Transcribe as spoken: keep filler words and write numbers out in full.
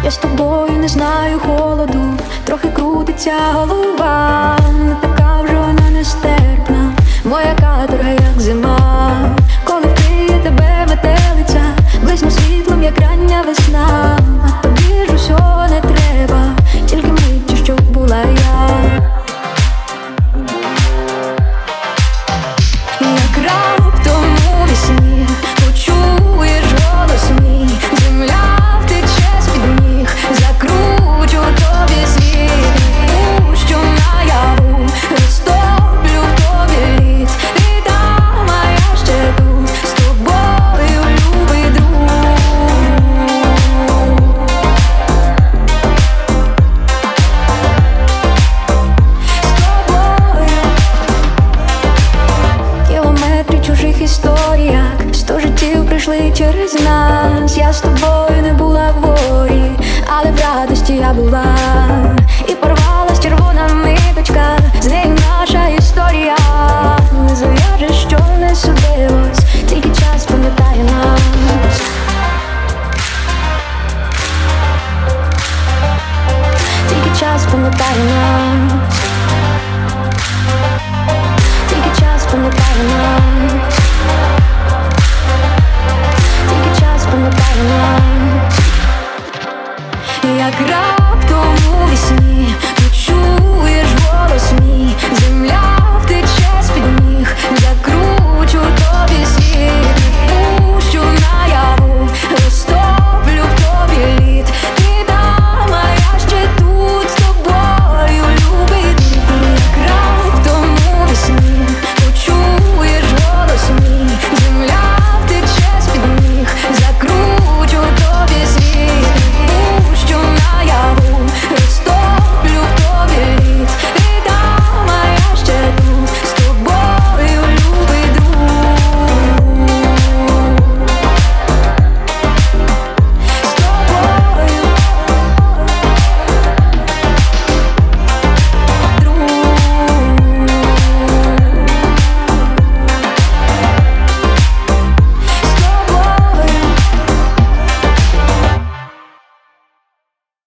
Я з тобою не знаю холоду, трохи крутиться голова. Не така вже вона нестерпна, моя каторга, як зима. Коли вкриє тебе метелиця, блисне світлом, як рання весна. А тобі ж усього не треба, тільки миттю, щоб була я. Як раптом у вісні почуєш голос мій, земля втече з-під ніг, закручу тобі світ, пущу наяву, розтоплю в тобі лід. І там, а я ще тут, з тобою, любий друг. З тобою кілометри чужих історіях, сто життів прийшли через нас. Я з тобою не була в горі, але в радості я була. І порвалась червона ниточка, з нею наша історія. Не зав'яжеш, що не судилось, тільки час пам'ятає нас. Тільки час пам'ятає нас.